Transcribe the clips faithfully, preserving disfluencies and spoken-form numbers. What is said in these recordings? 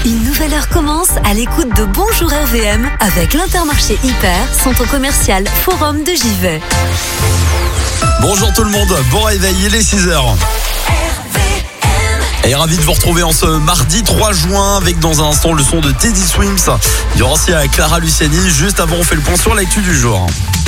Une nouvelle heure commence à l'écoute de Bonjour R V M avec l'Intermarché Hyper, centre commercial Forum de Givet. Bonjour tout le monde, bon réveil, il est six heures. Et ravi de vous retrouver en ce mardi trois juin avec dans un instant le son de Teddy Swims. Il y aura aussi à Clara Luciani. Juste avant, on fait le point sur l'actu du jour.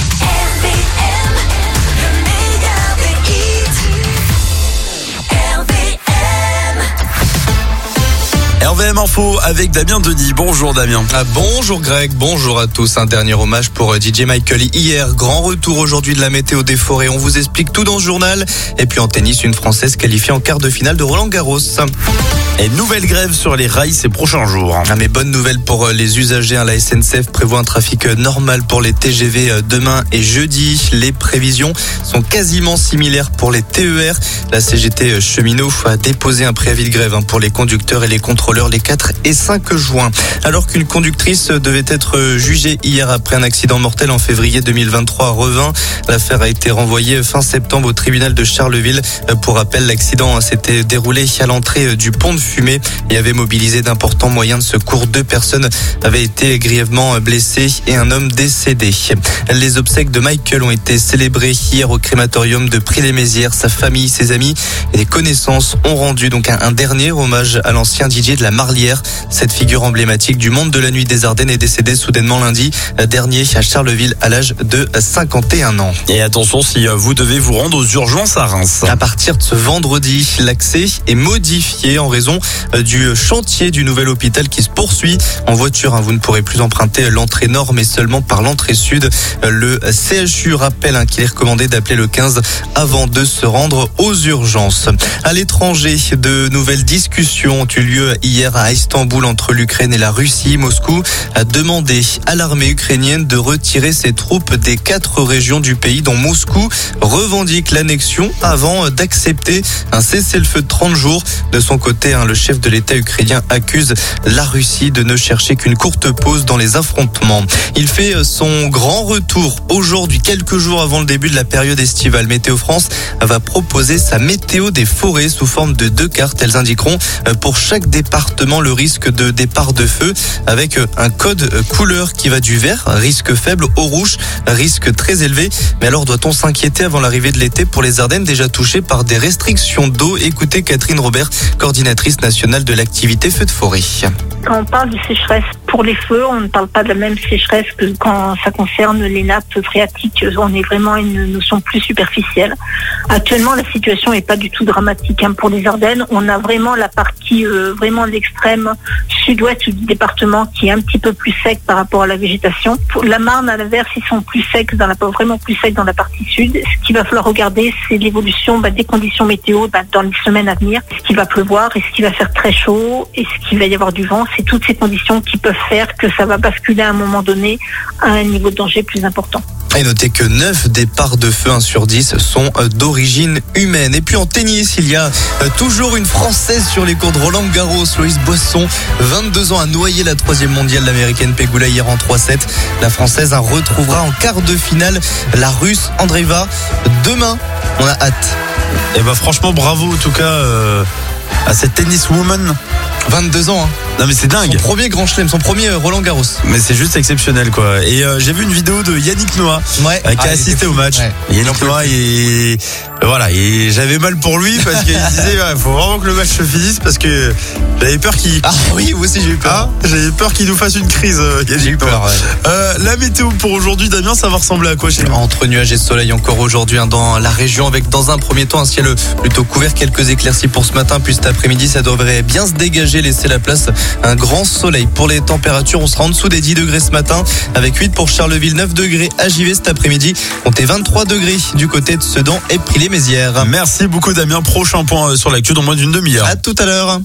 R V M Info avec Damien Denis. Bonjour Damien. Ah, bonjour Greg, bonjour à tous. Un dernier hommage pour D J Michael hier. Grand retour aujourd'hui de la météo des forêts. On vous explique tout dans le journal. Et puis en tennis, une Française qualifiée en quart de finale de Roland Garros. Et nouvelle grève sur les rails ces prochains jours. Ah, mais bonne nouvelle pour les usagers. La S N C F prévoit un trafic normal pour les T G V demain et jeudi. Les prévisions sont quasiment similaires pour les T E R. La C G T cheminot a déposé un préavis de grève pour les conducteurs et les contrôleurs les quatre et cinq juin. Alors qu'une conductrice devait être jugée hier après un accident mortel en février deux mille vingt-trois à Revin. L'affaire a été renvoyée fin septembre au tribunal de Charleville. Pour rappel, l'accident s'était déroulé à l'entrée du pont de Fumée et avait mobilisé d'importants moyens de secours. Deux personnes avaient été grièvement blessées et un homme décédé. Les obsèques de Michael ont été célébrées hier au crématorium de Prix-les-Mézières. Sa famille, ses amis et les connaissances ont rendu donc un, un dernier hommage à l'ancien D J de la Marlière. Cette figure emblématique du monde de la nuit des Ardennes est décédée soudainement lundi dernier à Charleville à l'âge de cinquante et un ans. Et attention, si vous devez vous rendre aux urgences à Reims. À partir de ce vendredi, l'accès est modifié en raison du chantier du nouvel hôpital qui se poursuit. En voiture, vous ne pourrez plus emprunter l'entrée nord mais seulement par l'entrée sud. Le C H U rappelle qu'il est recommandé d'appeler le quinze avant de se rendre aux urgences. À l'étranger, de nouvelles discussions ont eu lieu hier à Istanbul entre l'Ukraine et la Russie. Moscou a demandé à l'armée ukrainienne de retirer ses troupes des quatre régions du pays dont Moscou revendique l'annexion avant d'accepter un cessez-le-feu de trente jours. De son côté, le chef de l'État ukrainien accuse la Russie de ne chercher qu'une courte pause dans les affrontements. Il fait son grand retour aujourd'hui, quelques jours avant le début de la période estivale. Météo France va proposer sa météo des forêts sous forme de deux cartes. Elles indiqueront pour chaque département le risque de départ de feu avec un code couleur qui va du vert, risque faible, au rouge, risque très élevé. Mais alors doit-on s'inquiéter avant l'arrivée de l'été pour les Ardennes déjà touchées par des restrictions d'eau? Écoutez Catherine Robert, coordinatrice nationale de l'activité feu de forêt. Quand on parle de sécheresse pour les feux, on ne parle pas de la même sécheresse que quand ça concerne les nappes phréatiques. On est vraiment à une notion plus superficielle. Actuellement, la situation n'est pas du tout dramatique. Pour les Ardennes, on a vraiment la partie euh, vraiment de l'extrême sud-ouest du département qui est un petit peu plus sec par rapport à la végétation. Pour la Marne, à l'inverse, ils sont plus secs, dans la, vraiment plus secs dans la partie sud. Ce qu'il va falloir regarder, c'est l'évolution bah, des conditions météo bah, dans les semaines à venir. Est-ce qu'il va pleuvoir? Est-ce qu'il va faire très chaud? Est-ce qu'il va y avoir du vent? C'est toutes ces conditions qui peuvent faire que ça va basculer à un moment donné à un niveau de danger plus important. Et notez que neuf départs de feu, un sur dix, sont d'origine humaine. Et puis en tennis, il y a toujours une Française sur les cours de Roland Garros, Loïs Boisson, vingt-deux ans, a noyé la troisième mondiale, l'américaine Pegula, hier en trois sept. La Française retrouvera en quart de finale la Russe Andreeva demain. On a hâte. Et bah franchement, bravo en tout cas euh, à cette tenniswoman. vingt-deux ans, hein. Non mais c'est dingue. Son premier grand chelem, son premier Roland Garros. Mais c'est juste exceptionnel quoi. Et euh, j'ai vu une vidéo de Yannick Noah ouais. euh, qui ah, a assisté au match. Ouais. Yannick Noah, il... voilà, et j'avais mal pour lui parce qu'il disait il faut vraiment que le match se finisse parce que j'avais peur qu'il. Ah oui, moi aussi j'ai eu peur. Ah, j'avais peur qu'il nous fasse une crise. Euh, j'ai eu peur. Ouais. Euh, la météo pour aujourd'hui, Damien, ça va ressembler à quoi chez nous? Entre nuages et soleil encore aujourd'hui hein, dans la région, avec dans un premier temps un ciel plutôt couvert, quelques éclaircies pour ce matin, puis cet après-midi ça devrait bien se dégager, laisser la place à un grand soleil. Pour les températures, on sera en dessous des dix degrés ce matin, avec huit pour Charleville, neuf degrés à Givet cet après-midi. Comptez vingt-trois degrés du côté de Sedan et Prix-les-Mézières. Merci beaucoup Damien. Prochain point sur l'actu dans moins d'une demi-heure. À tout à l'heure.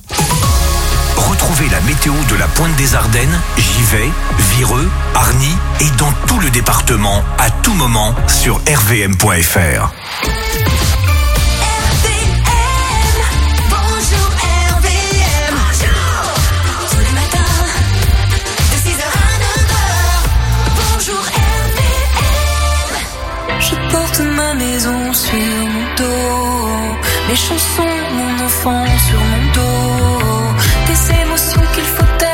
Retrouvez la météo de la Pointe des Ardennes, Givet, Vireux, Arny et dans tout le département à tout moment sur r v m point f r. Je porte ma maison sur mon dos, mes chansons, mon enfant sur mon dos, des émotions qu'il faut taire.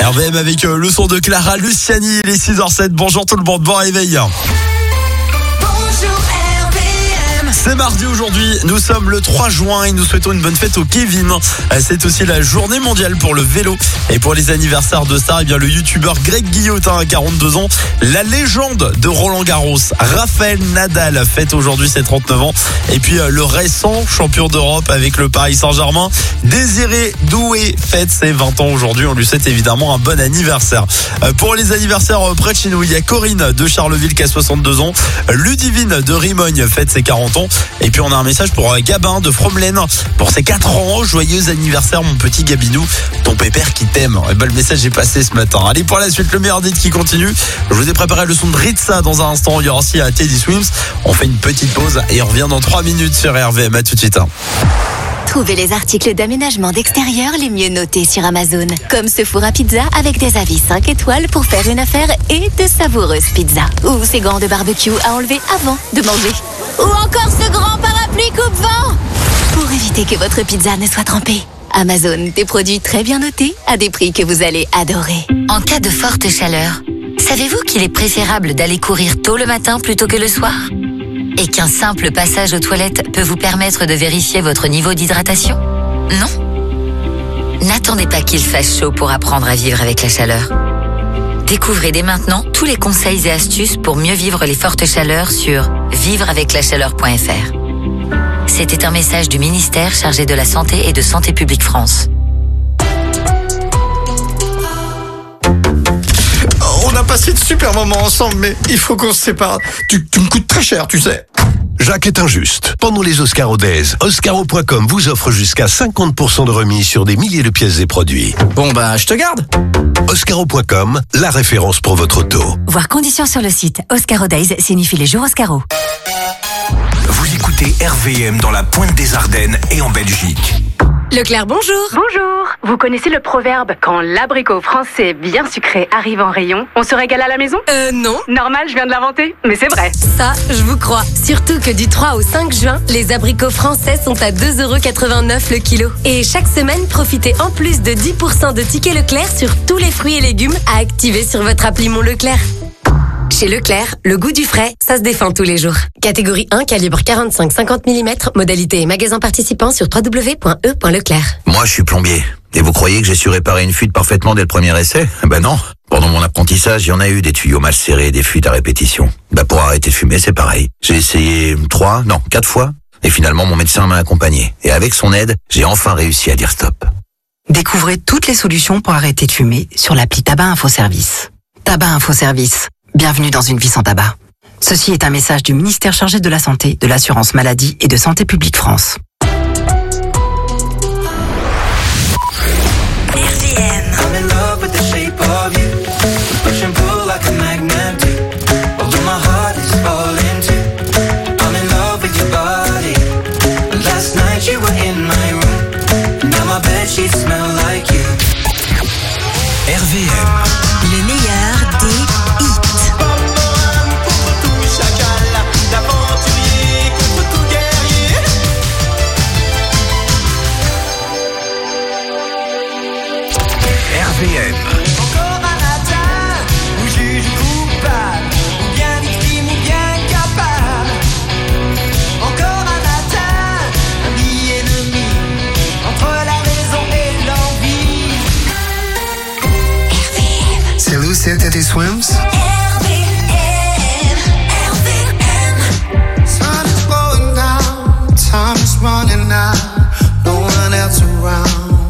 R V M avec euh, le son de Clara Luciani, les six heures sept. Bonjour tout le monde, bon réveil. C'est mardi aujourd'hui, nous sommes le trois juin et nous souhaitons une bonne fête au Kevin. C'est aussi la journée mondiale pour le vélo. Et pour les anniversaires de stars, eh bien le youtubeur Greg Guillotin a quarante-deux ans. La légende de Roland Garros, Rafael Nadal, fête aujourd'hui ses trente-neuf ans. Et puis le récent champion d'Europe avec le Paris Saint-Germain, Désiré Doué, fête ses vingt ans aujourd'hui. On lui souhaite évidemment un bon anniversaire. Pour les anniversaires près de chez nous, il y a Corinne de Charleville qui a soixante-deux ans. Ludivine de Rimogne fête ses quarante ans. Et puis on a un message pour Gabin de Fromelaine pour ses quatre ans. Joyeux anniversaire mon petit Gabinou, ton pépère qui t'aime. Et ben, le message est passé ce matin. Allez, pour la suite, le meilleur dit qui continue. Je vous ai préparé le son de Ritza dans un instant. Il y aura aussi à Teddy Swims. On fait une petite pause et on revient dans trois minutes sur R V M. À tout de suite. Trouvez les articles d'aménagement d'extérieur les mieux notés sur Amazon. Comme ce four à pizza avec des avis cinq étoiles pour faire une affaire et de savoureuses pizzas. Ou ces gants de barbecue à enlever avant de manger. Ou encore ce grand parapluie coupe-vent pour éviter que votre pizza ne soit trempée. Amazon, des produits très bien notés à des prix que vous allez adorer. En cas de forte chaleur, savez-vous qu'il est préférable d'aller courir tôt le matin plutôt que le soir ? Et qu'un simple passage aux toilettes peut vous permettre de vérifier votre niveau d'hydratation ? Non ? N'attendez pas qu'il fasse chaud pour apprendre à vivre avec la chaleur. Découvrez dès maintenant tous les conseils et astuces pour mieux vivre les fortes chaleurs sur vivre avec la chaleur point f r. C'était un message du ministère chargé de la Santé et de Santé publique France. On a passé de super moments ensemble, mais il faut qu'on se sépare. Tu, tu me coûtes très cher, tu sais. Jacques est injuste. Pendant les Oscaro Days, Oscaro point com vous offre jusqu'à cinquante pour cent de remise sur des milliers de pièces et produits. Bon bah, je te garde. Oscaro point com, la référence pour votre auto. Voir conditions sur le site. Oscaro Days signifie les jours Oscaro. Vous écoutez R V M dans la pointe des Ardennes et en Belgique. Leclerc, bonjour. Bonjour. Vous connaissez le proverbe « Quand l'abricot français bien sucré arrive en rayon, on se régale à la maison » Euh, non. Normal, je viens de l'inventer, mais c'est vrai. Ça, je vous crois. Surtout que du trois au cinq juin, les abricots français sont à deux euros quatre-vingt-neuf le kilo. Et chaque semaine, profitez en plus de dix pour cent de tickets Leclerc sur tous les fruits et légumes à activer sur votre appli Mon Leclerc. Chez Leclerc, le goût du frais, ça se défend tous les jours. Catégorie un, calibre quarante-cinq à cinquante millimètres, modalité et magasin participant sur w w w point e point leclerc. Moi, je suis plombier. Et vous croyez que j'ai su réparer une fuite parfaitement dès le premier essai ? Ben non. Pendant mon apprentissage, il y en a eu des tuyaux mal serrés, des fuites à répétition. Ben pour arrêter de fumer, c'est pareil. J'ai essayé trois, non, quatre fois. Et finalement, mon médecin m'a accompagné. Et avec son aide, j'ai enfin réussi à dire stop. Découvrez toutes les solutions pour arrêter de fumer sur l'appli Tabac Info Service. Tabac Info Service. Bienvenue dans une vie sans tabac. Ceci est un message du ministère chargé de la Santé, de l'Assurance Maladie et de Santé publique France. R V M. I'm in love with the shape of you. Push and pull like a magnet do. Although my heart is falling too. I'm in love with your body. Last night you were in my room. Now my bedsheets smell like you. R V M. Le meilleur des hits. R V M. Encore un matin où juge coupable, ou bien victime ou bien capable. Encore un matin, ami ennemi, entre la raison et l'envie. R V M. C'est Lucille Teddy Swims. R V M. R V M. Sun is going down, time is running out, no one else around.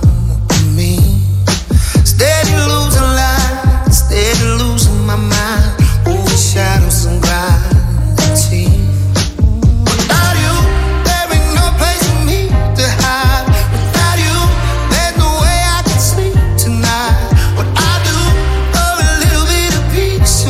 Steady losing light, steady losing my mind, over shadows and gravity. Without you, there ain't no place for me to hide. Without you, there's no way I can sleep tonight. What I do, for a little bit of peace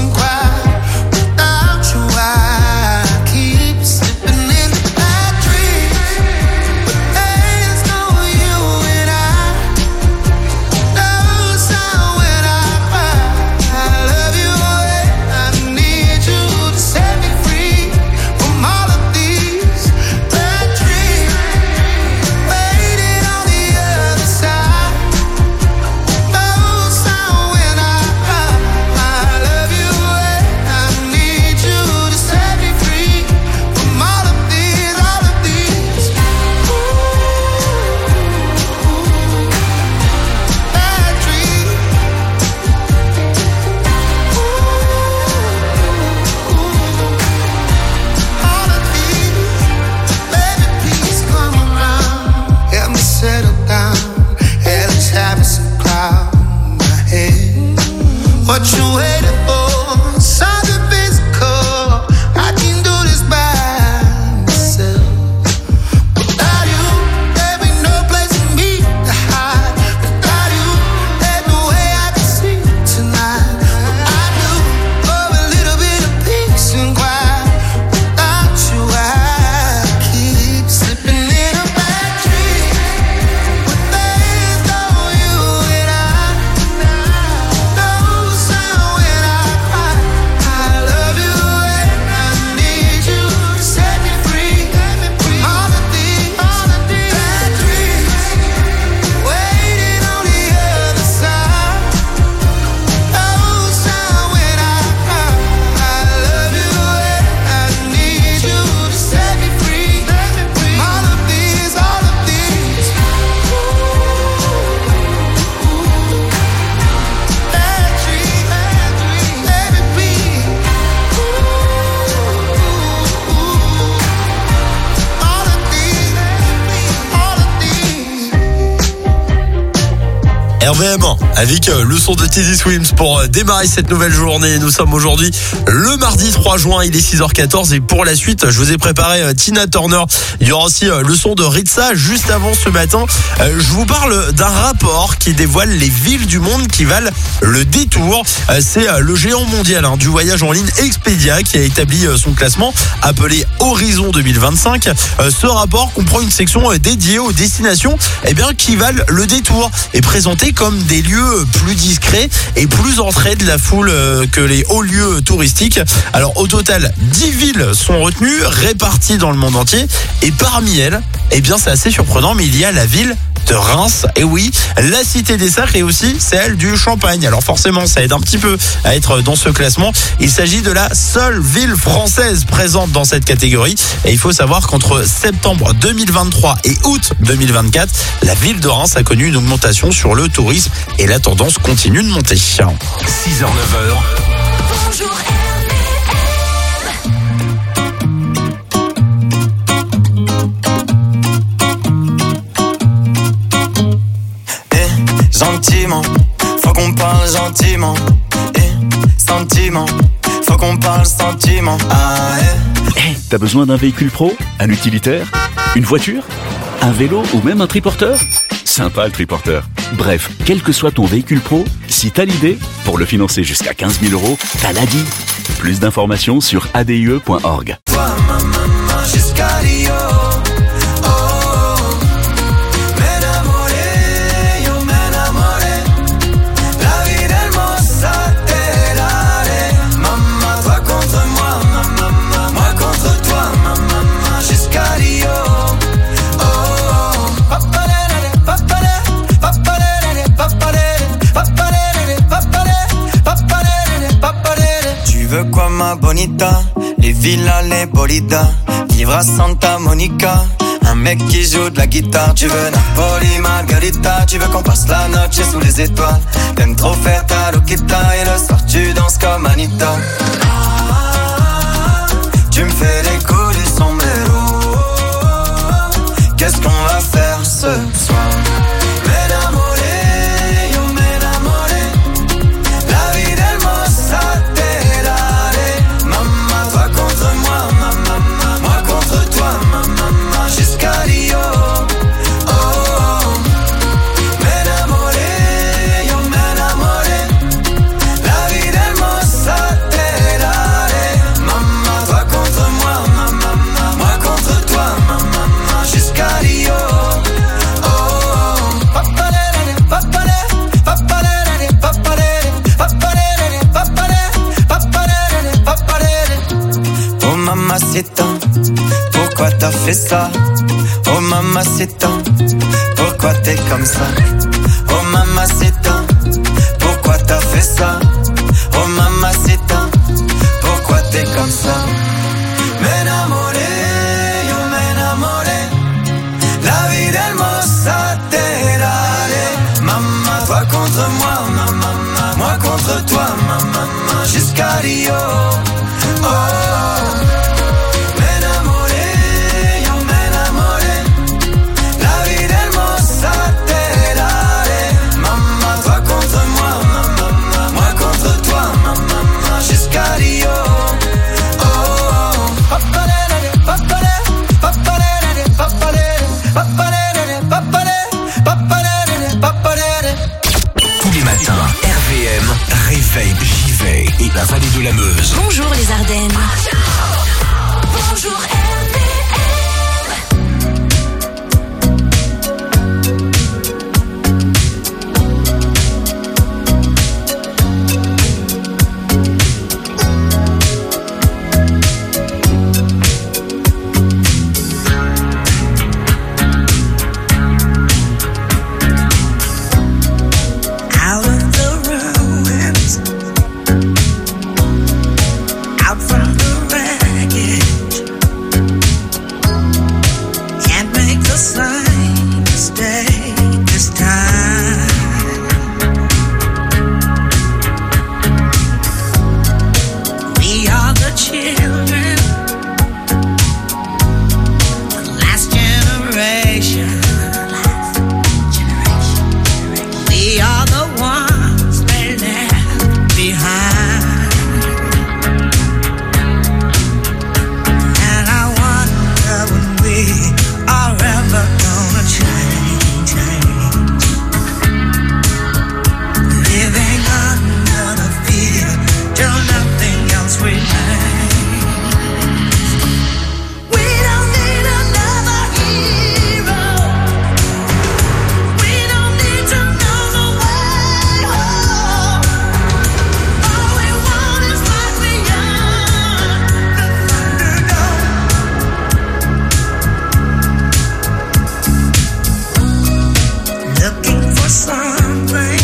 What you waiting for? Something physical. I can do this by myself. Without you, there ain't no place for me to hide. Without you, there's no way I can sleep tonight. But I do love a little bit of peace and quiet. Without you, I keep slipping in a bad dream. With days on you and I no sound when I cry. I love you and I need you to set me free. All the things, all the things, bad dreams waiting on the other side. No sound when I cry. I love you and I need you to set me free. All of these, all of these. Bad dreams, bad dreams, let it be. All of these, all of these. R V M avec euh, le son de Teddy Swims pour euh, démarrer cette nouvelle journée. Nous sommes aujourd'hui le mardi trois juin, il est six heures quatorze et pour la suite, je vous ai préparé euh, Tina Turner. Il y aura aussi euh, le son de Ritza juste avant ce matin. Euh, je vous parle d'un rapport qui dévoile les villes du monde qui valent le détour. Euh, c'est euh, le géant mondial hein, du voyage en ligne Expedia qui a établi euh, son classement appelé Horizon deux mille vingt-cinq. Euh, ce rapport comprend une section euh, dédiée aux destinations eh bien, qui valent le détour et présentées comme des lieux plus discrets et plus entrés de la foule euh, que les hauts lieux touristiques. Alors au total, dix villes sont retenues, réparties dans le monde entier et parmi elles, eh bien c'est assez surprenant, mais il y a la ville de Reims, et oui, la cité des sacres et aussi celle du Champagne. Alors forcément, ça aide un petit peu à être dans ce classement. Il s'agit de la seule ville française présente dans cette catégorie. Et il faut savoir qu'entre septembre deux mille vingt-trois et août deux mille vingt-quatre, la ville de Reims a connu une augmentation sur le tourisme et la tendance continue de monter. six heures neuf heures. Bonjour. Gentiment, faut qu'on parle gentiment. Eh, sentiment, faut qu'on parle sentiment. Ah, eh. Hey, t'as besoin d'un véhicule pro? Un utilitaire? Une voiture? Un vélo ou même un triporteur? Sympa le triporteur. Bref, quel que soit ton véhicule pro, si t'as l'idée, pour le financer jusqu'à quinze mille euros, t'as l'A D I. Plus d'informations sur A D I E point org. Toi, ma maman, jusqu'à Rio. Tu veux quoi ma bonita? Les villas, les bolidas. Vivre à Santa Monica. Un mec qui joue de la guitare. Tu veux Napoli, Margarita. Tu veux qu'on passe la noche sous les étoiles. T'aimes trop faire ta loquita. Et le soir tu danses comme Anita. Tu me fais les coups du sombrero. Qu'est-ce qu'on va faire ce soir? Mamacita, pourquoi t'as fait ça? Oh mamacita, pourquoi t'es comme ça? Oh mamacita, pourquoi t'as fait ça? Oh mamacita, pourquoi t'es comme ça? M'enamoré, yo m'enamoré. La vida hermosa te daré. Maman, toi contre moi, maman, moi contre toi, maman, jusqu'à Rio. Oh. Contre réveil, Givet et la vallée de la Meuse. Bonjour les Ardennes. Bonjour R T Out of the ruins, out from the wreckage, can't make the same mistake this time. We are the children, the last generation. We are the ones they left behind. And I wonder when we are ever gonna change, change. Living under the fear till nothing else remains. We don't need another hero. We don't need to know the way home. All we want is life beyond the Thunderdome. Looking for something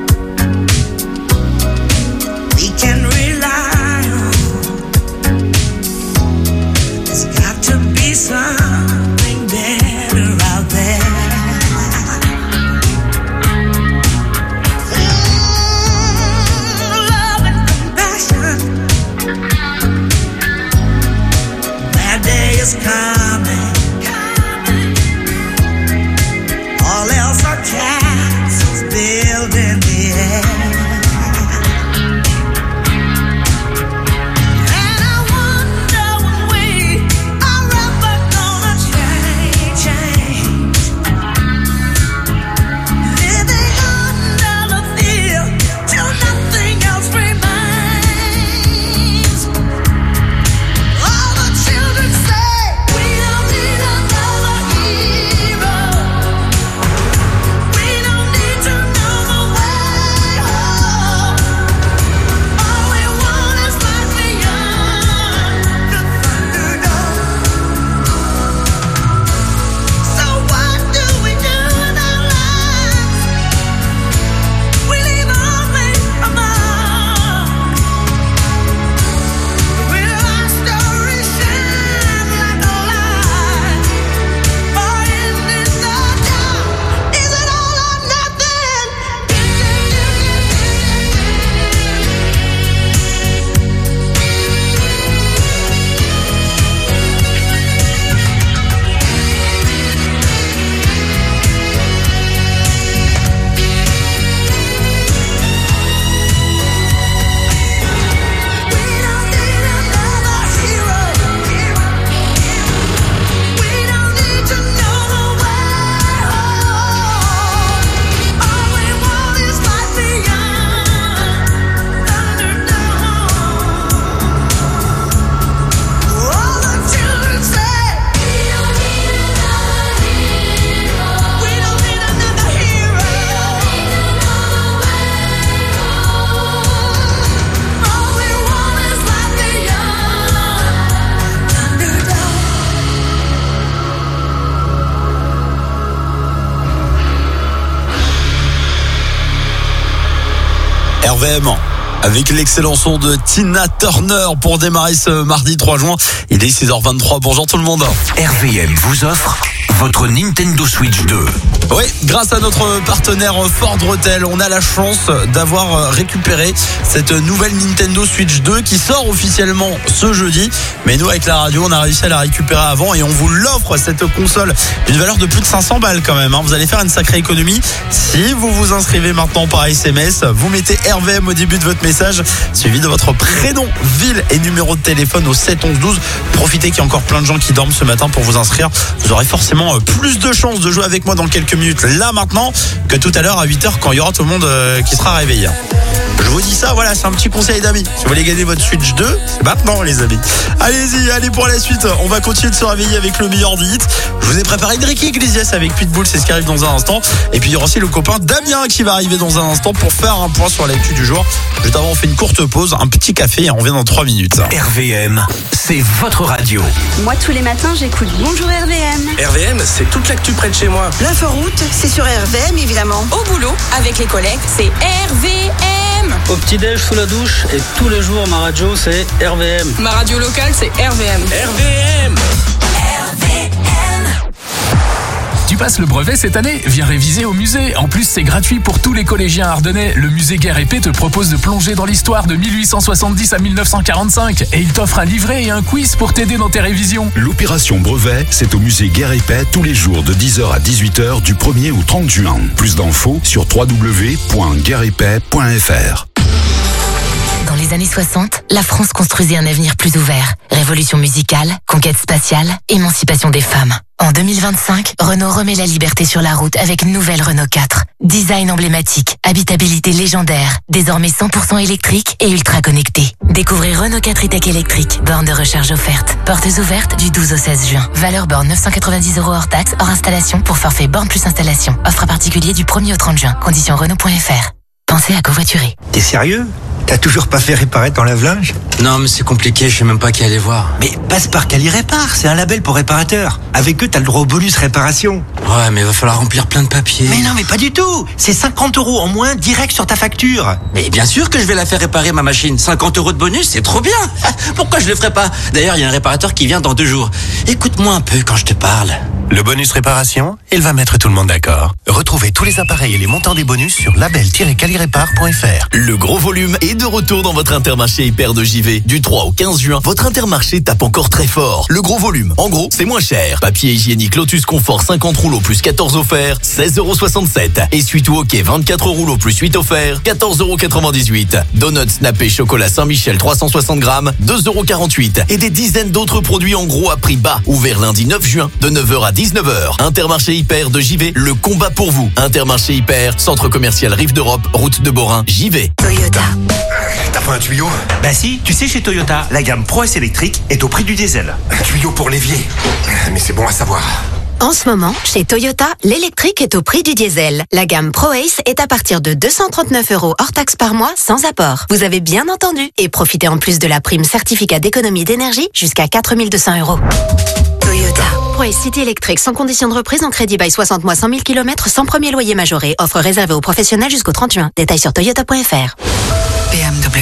we can rely on. There's got to be something better out there. Love and compassion. That day is coming. All else are castles built in the air. And I wonder when we are ever gonna change, change. Living under the fear till nothing else remains. All the children say we don't need another hero. We don't need to know the way home. All we want is life beyond the Thunderdome. So what do we do with our lives? We leave only a mark. Will our story shine like a light, or end in the dark? Is it all or nothing? We don't need another hero. We don't need to know the way home. All we want is life beyond Thunderdome. All the children say we don't need another hero. We don't need another hero. All we want is life beyond Thunderdome. R V M avec l'excellent son de Tina Turner pour démarrer ce mardi trois juin. Il est six heures vingt-trois. Bonjour tout le monde. R V M vous offre votre Nintendo Switch deux. Oui, grâce à notre partenaire Ford Retail, on a la chance d'avoir récupéré cette nouvelle Nintendo Switch deux qui sort officiellement ce jeudi. Mais nous, avec la radio, on a réussi à la récupérer avant et on vous l'offre, cette console, d'une valeur de plus de cinq cents balles quand même. Vous allez faire une sacrée économie si vous vous inscrivez maintenant par S M S. Vous mettez R V M au début de votre message, suivi de votre prénom, ville et numéro de téléphone au sept onze douze. Profitez qu'il y a encore plein de gens qui dorment ce matin pour vous inscrire. Vous aurez forcément plus de chances de jouer avec moi dans quelques minutes, là maintenant, que tout à l'heure à huit heures quand il y aura tout le monde qui sera réveillé. Je vous dis ça, voilà, c'est un petit conseil d'amis. Si vous voulez gagner votre Switch deux, c'est maintenant les amis. Allez-y, allez pour la suite. On va continuer de se réveiller avec le meilleur des hits. Je vous ai préparé Enrique Iglesias avec Pitbull, c'est ce qui arrive dans un instant. Et puis il y aura aussi le copain Damien qui va arriver dans un instant pour faire un point sur l'actu du jour. Juste avant, on fait une courte pause, un petit café et on revient dans trois minutes. R V M, c'est votre radio. Moi, tous les matins, j'écoute Bonjour R V M. R V M, c'est toute l'actu près de chez moi. L'inforoute, c'est sur R V M, évidemment. Au boulot, avec les collègues, c'est R V M. Au petit-déj, sous la douche, et tous les jours, ma radio, c'est R V M. Ma radio locale, c'est R V M. R V M. Tu passes le brevet cette année? Viens réviser au musée. En plus, c'est gratuit pour tous les collégiens ardennais. Le musée Guerre et Paix te propose de plonger dans l'histoire de mille huit cent soixante-dix à mille neuf cent quarante-cinq. Et il t'offre un livret et un quiz pour t'aider dans tes révisions. L'opération brevet, c'est au musée Guerre et Paix tous les jours de dix heures à dix-huit heures du premier au trente juin. Plus d'infos sur w w w point guerre et paix point f r. Dans les années soixante, la France construisait un avenir plus ouvert. Révolution musicale, conquête spatiale, émancipation des femmes. En deux mille vingt-cinq, Renault remet la liberté sur la route avec une nouvelle Renault quatre. Design emblématique, habitabilité légendaire, désormais cent pour cent électrique et ultra connecté. Découvrez Renault quatre e-tech électrique, borne de recharge offerte. Portes ouvertes du douze au seize juin. Valeur borne neuf cent quatre-vingt-dix euros hors taxe, hors installation pour forfait borne plus installation. Offre à particulier du premier au trente juin. Conditions Renault point f r. Pensez à covoiturer. T'es sérieux? T'as toujours pas fait réparer ton lave-linge? Non, mais c'est compliqué, je sais même pas qui aller voir. Mais passe par Cali Répare, c'est un label pour réparateurs. Avec eux, t'as le droit au bonus réparation. Ouais, mais il va falloir remplir plein de papiers. Mais non, mais pas du tout. C'est cinquante euros en moins direct sur ta facture. Mais bien sûr que je vais la faire réparer, ma machine. cinquante euros de bonus, c'est trop bien. Pourquoi je le ferais pas? D'ailleurs, il y a un réparateur qui vient dans deux jours. Écoute-moi un peu quand je te parle. Le bonus réparation, il va mettre tout le monde d'accord. Retrouvez tous les appareils et les montants des bonus sur label tiret cali répare point f r. Le gros volume est de retour dans votre Intermarché Hyper de J V. Du trois au quinze juin, votre Intermarché tape encore très fort. Le gros volume, en gros, c'est moins cher. Papier hygiénique Lotus Confort cinquante rouleaux plus quatorze offerts, seize euros soixante-sept. Essuie-tout hockey vingt-quatre rouleaux plus huit offerts, quatorze euros quatre-vingt-dix-huit. Donuts nappé chocolat Saint-Michel trois cent soixante grammes, deux euros quarante-huit. Et des dizaines d'autres produits en gros à prix bas. Ouvert lundi neuf juin, de neuf heures à dix-neuf heures. Intermarché Hyper de J V, le combat pour vous. Intermarché Hyper, centre commercial Rive d'Europe, route de Borin, J V. Toyota. T'as pas un tuyau? Bah si, tu sais, chez Toyota, la gamme Pro S électrique est au prix du diesel. Un tuyau pour l'évier. Mais c'est bon à savoir. En ce moment, chez Toyota, l'électrique est au prix du diesel. La gamme ProAce est à partir de deux cent trente-neuf euros hors taxe par mois, sans apport. Vous avez bien entendu. Et profitez en plus de la prime certificat d'économie d'énergie jusqu'à quatre mille deux cents euros. Toyota. ProAce City électrique sans condition de reprise en crédit by soixante mois cent mille kilomètres sans premier loyer majoré. Offre réservée aux professionnels jusqu'au trente juin. Détails sur toyota point f r. B M W.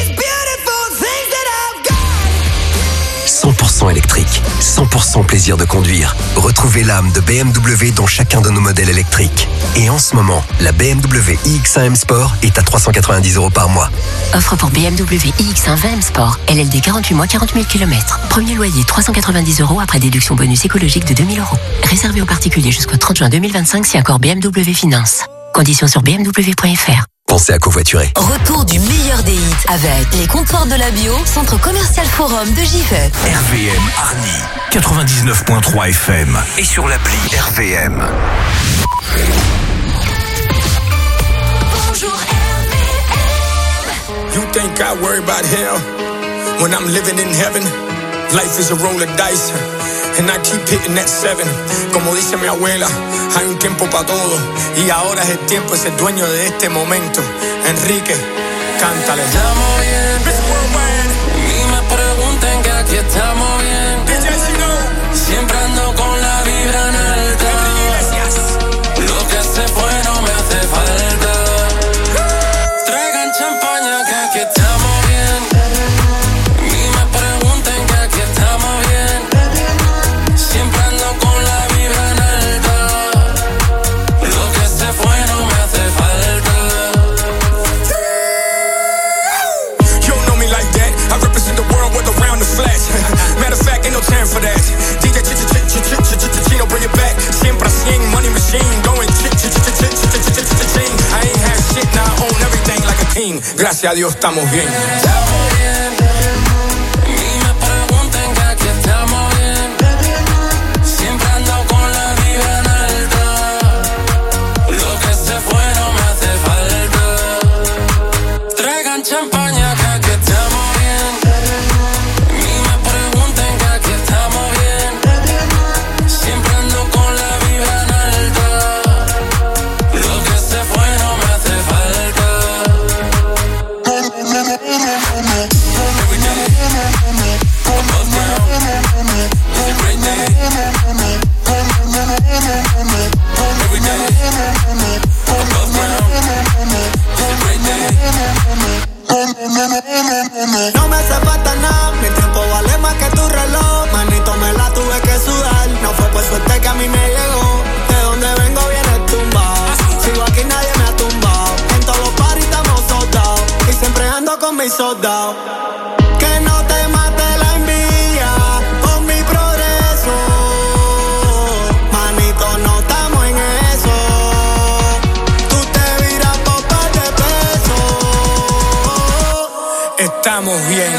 cent pour cent électrique, cent pour cent plaisir de conduire. Retrouvez l'âme de B M W dans chacun de nos modèles électriques. Et en ce moment, la B M W i X un M Sport est à trois cent quatre-vingt-dix euros par mois. Offre pour B M W i X un vingt M Sport. L L D quarante-huit mois, quarante mille kilomètres. Premier loyer trois cent quatre-vingt-dix euros après déduction bonus écologique de deux mille euros. Réservé aux particuliers jusqu'au trente juin deux mille vingt-cinq si accord B M W Finance. Conditions sur b m w point f r. Pensez à covoiturer. Retour du meilleur des hits avec les comptoirs de la bio, centre commercial Forum de Givet. R V M Arny, quatre-vingt-dix-neuf point trois F M et sur l'appli R V M. Bonjour R V M. You think I worry about hell when I'm living in heaven? Life is a roll of dice and I keep hitting that seven. Como dice mi abuela, hay un tiempo para todo y ahora es el tiempo, es el dueño de este momento. Enrique, cántale. Estamos bien, ni me pregunten que aquí estamos bien. Siempre ando con la vibra en alta. Lo que se fue no me hace falta. Traigan champaña que aquí estamos bien. Ni me pregunten que aquí estamos bien. Siempre ando con la vibra en alta. Lo que se fue no me hace falta. You don't know me like that. I represent the world with around the flash. Matter of fact, ain't no time for that. D J Ch Ch Ch Ch Ch Ch Chino, bring it back. Siempre cien, money machine, going Ch Ch Ch Ch Ch Ch Ch Ch Ching. I ain't had shit, now I own everything like a king. Gracias a Dios estamos bien. Estamos bien. Ni me pregunten que aquí estamos bien. Siempre ando con la vibra en alta. Lo que se fue no me hace falta. No me hace falta nada, mi tiempo vale más que tu reloj. Manito, me la tuve que sudar. No fue por suerte que a mí me llegó. De donde vengo viene tumbado. Sigo aquí, nadie me ha tumbado. En todos los parties estamos soldados. Y siempre ando con mis soldados. Que no te mate la envidia por mi progreso. Manito, no estamos en eso. Tú te viras por par de pesos. Estamos bien.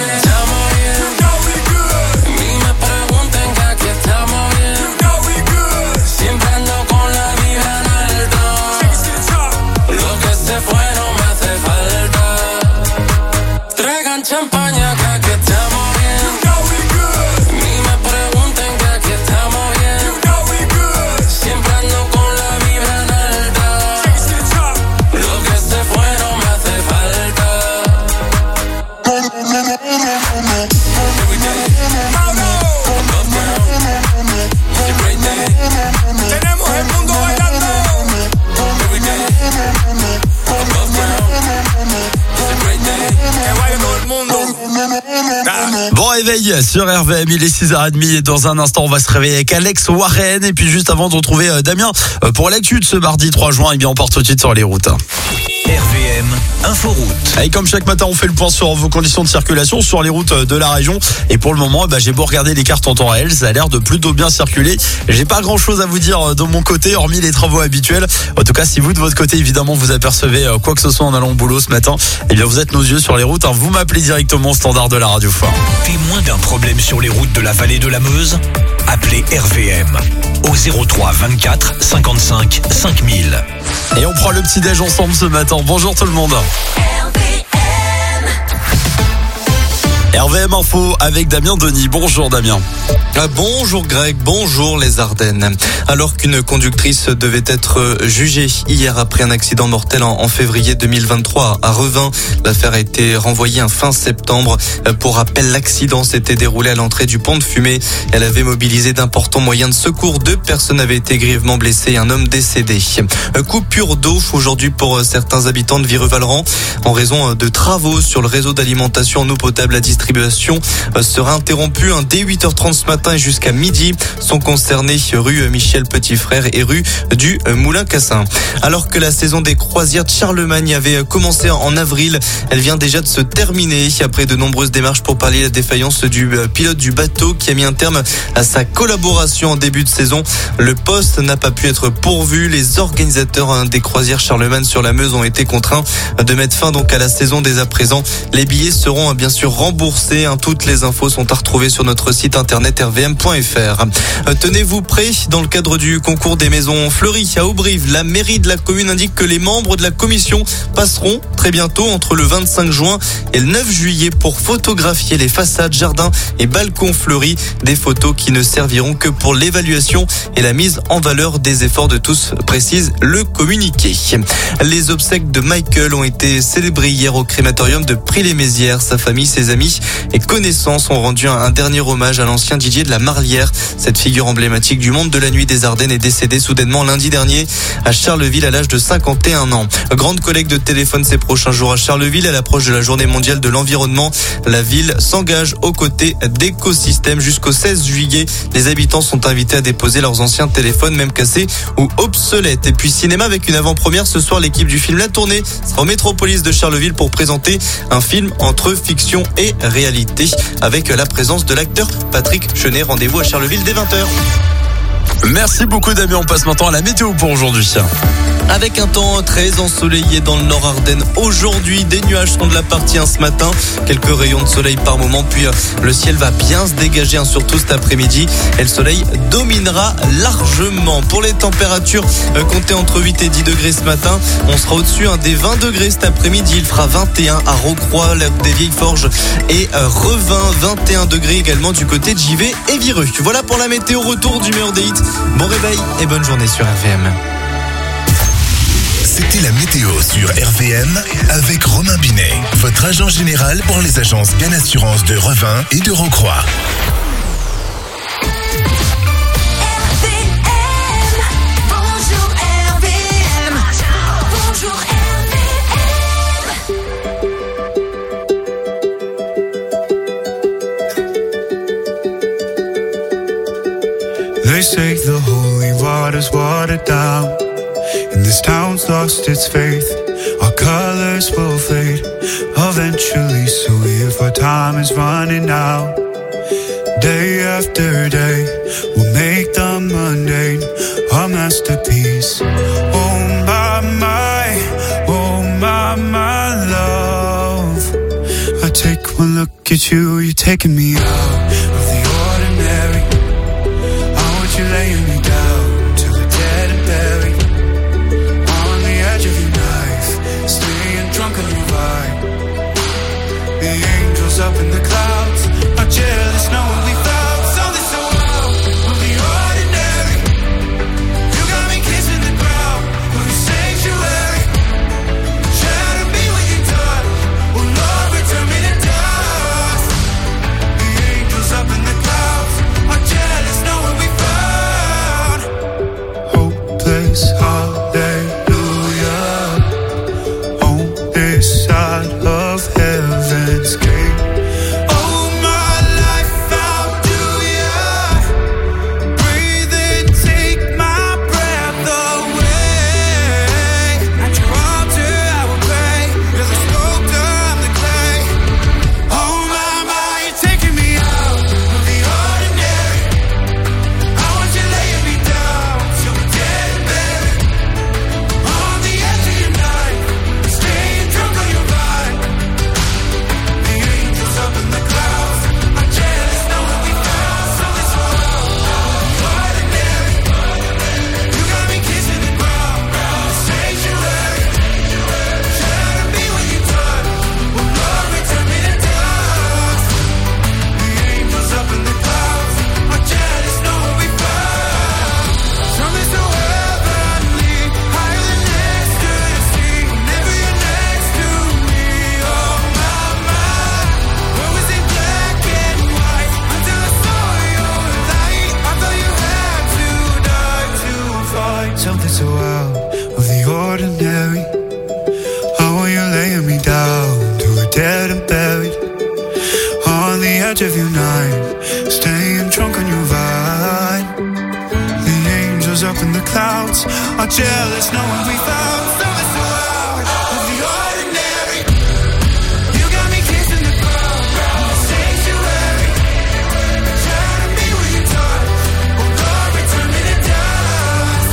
Champaña, que aquí estamos bien. You know we good. Ni me pregunten que aquí estamos bien. You know we good. Siempre ando con la vibra en alta. Lo que se fue no me hace falta. Tenemos el mundo bailando. Bon réveil sur R V M, il est six heures trente et dans un instant on va se réveiller avec Alex Warren. Et puis juste avant de retrouver Damien pour l'actu de ce mardi trois juin, et bien on part tout de suite sur les routes. R V M Inforoute. Et comme chaque matin on fait le point sur vos conditions de circulation sur les routes de la région. Et pour le moment bah, j'ai beau regarder les cartes en temps réel, ça a l'air de plutôt bien circuler. J'ai pas grand chose à vous dire de mon côté hormis les travaux habituels. En tout cas si vous de votre côté évidemment vous apercevez quoi que ce soit en allant au boulot ce matin, et bien vous êtes nos yeux sur les routes, hein. Vous m'appelez directement au standard de la radio fort. Témoin d'un problème sur les routes de la vallée de la Meuse? Appelez R V M au zéro trois vingt-quatre cinquante-cinq cinq mille. Et on prend le petit déj ensemble ce matin. Bonjour tout le monde. R V M Info avec Damien Denis. Bonjour Damien. Ah, bonjour Greg, bonjour les Ardennes. Alors qu'une conductrice devait être jugée hier après un accident mortel en, en février deux mille vingt-trois à Revin, l'affaire a été renvoyée en fin septembre. Pour rappel, l'accident s'était déroulé à l'entrée du pont de Fumée. Elle avait mobilisé d'importants moyens de secours. Deux personnes avaient été grièvement blessées et un homme décédé. Coupure d'eau aujourd'hui pour certains habitants de Vireux-Vallerand en raison de travaux sur le réseau d'alimentation en eau potable. La distribution sera interrompue dès huit heures trente ce matin et jusqu'à midi. Sont concernés rue Michel Petit-Frère et rue du Moulin-Cassin. Alors que la saison des croisières de Charlemagne avait commencé en avril, elle vient déjà de se terminer après de nombreuses démarches pour pallier la défaillance du pilote du bateau qui a mis un terme à sa collaboration en début de saison. Le poste n'a pas pu être pourvu. Les organisateurs des croisières Charlemagne sur la Meuse ont été contraints de mettre fin donc à la saison dès à présent. Les billets seront bien sûr remboursés. Toutes les infos sont à retrouver sur notre site internet r v m point f r. Tenez-vous prêts, dans le cadre du concours des maisons fleuries à Auberive, la mairie de la commune indique que les membres de la commission passeront très bientôt entre le vingt-cinq juin et le neuf juillet pour photographier les façades, jardins et balcons fleuris. Des photos qui ne serviront que pour l'évaluation et la mise en valeur des efforts de tous, précise le communiqué. Les obsèques de Michael ont été célébrées hier au crématorium de Prix-les-Mézières. Sa famille, ses amis et connaissances ont rendu un dernier hommage à l'ancien D J de la Marlière. Cette figure emblématique du monde de la nuit des Ardennes est décédée soudainement lundi dernier à Charleville à l'âge de cinquante et un ans. Grande collecte de téléphone ces prochains jours à Charleville à l'approche de la journée mondiale de l'environnement. La ville s'engage aux côtés d'écosystèmes. Jusqu'au seize juillet, les habitants sont invités à déposer leurs anciens téléphones, même cassés ou obsolètes. Et puis cinéma avec une avant-première ce soir. L'équipe du film La Tournée sera au Métropolis de Charleville pour présenter un film entre fiction et réalité avec la présence de l'acteur Patrick Chenet. Rendez-vous à Charleville dès vingt heures. Merci beaucoup Damien, on passe maintenant à la météo pour aujourd'hui. Avec un temps très ensoleillé dans le Nord Ardennes aujourd'hui, des nuages sont de la partie ce matin, quelques rayons de soleil par moment, puis le ciel va bien se dégager, hein, surtout cet après-midi, et le soleil dominera largement. Pour les températures, euh, comptez entre huit et dix degrés ce matin, on sera au-dessus hein, des vingt degrés cet après-midi, il fera vingt et un à Rocroi, Lac des Vieilles Forges et euh, Revin, vingt et un degrés également du côté de Givet et Vireux. Voilà pour la météo, retour du meilleur des hits. Bon réveil et bonne journée sur R V M. C'était la météo sur R V M avec Romain Binet, votre agent général pour les agences Bien Assurance de Revin et de Rocroi. water's watered down, and this town's lost its faith. Our colors will fade eventually, so if our time is running out, day after day, we'll make the mundane our masterpiece. Oh my, my, oh my, my love. I take one look at you, you're taking me out of the ordinary. I want you laying me down till we're dead and buried. On the edge of your knife, staying drunk on your vibe. The angels up in the clouds are jealous knowing we found something so out of the ordinary. You got me kissing the ground of your sanctuary. Shadow me when you're done. Oh Lord, return me to dust. The angels up in the clouds are jealous knowing we found hopeless hallelujah on this side of heaven's gate. Something so out of the ordinary. How are you laying me down till we're dead and buried? On the edge of your night, staying drunk on your vibe. The angels up in the clouds are jealous knowing we found something so out of the ordinary. You got me kissing the ground of the sanctuary. Shadow me when you're done. Oh Lord, return me to dust.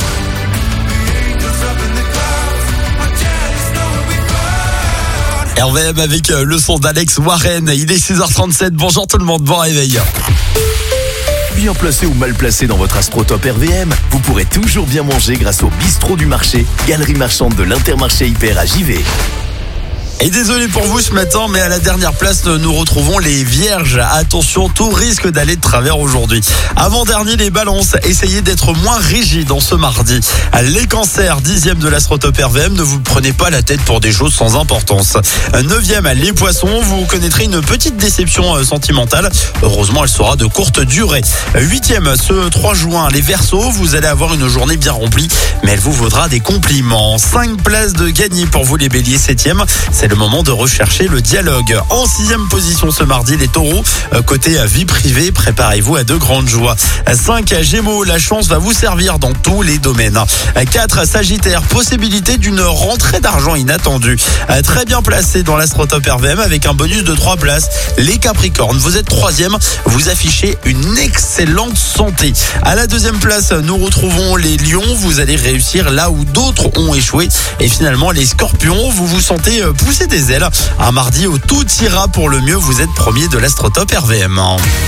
R V M avec le son d'Alex Warren. Il est six heures trente-sept. Bonjour tout le monde, bon réveil. Bien placé ou mal placé dans votre AstroTop R V M, vous pourrez toujours bien manger grâce au bistrot du marché, galerie marchande de l'Intermarché Hyper à Givet. Et désolé pour vous ce matin, mais à la dernière place, nous retrouvons les vierges. Attention, tout risque d'aller de travers aujourd'hui. Avant-dernier, les balances, essayez d'être moins rigides en ce mardi. Les cancers, dixième de l'AstroTop R V M, ne vous prenez pas la tête pour des choses sans importance. Neuvième, les poissons, vous connaîtrez une petite déception sentimentale. Heureusement, elle sera de courte durée. Huitième, ce trois juin, les Verseaux, vous allez avoir une journée bien remplie, mais elle vous vaudra des compliments. Cinq places de gagner pour vous les béliers. Septième, c'est le moment de rechercher le dialogue. En sixième position ce mardi, les taureaux. Côté vie privée, préparez-vous à de grandes joies. cinq Gémeaux, la chance va vous servir dans tous les domaines. quatre Sagittaire, possibilité d'une rentrée d'argent inattendue. Très bien placé dans l'AstroTop R V M avec un bonus de trois places. Les Capricornes, vous êtes troisième, vous affichez une excellente santé. À la deuxième place, nous retrouvons les Lions. Vous allez réussir là où d'autres ont échoué. Et finalement, les Scorpions, vous vous sentez pousser des ailes. Un mardi où tout ira pour le mieux, vous êtes premier de l'AstroTop R V M.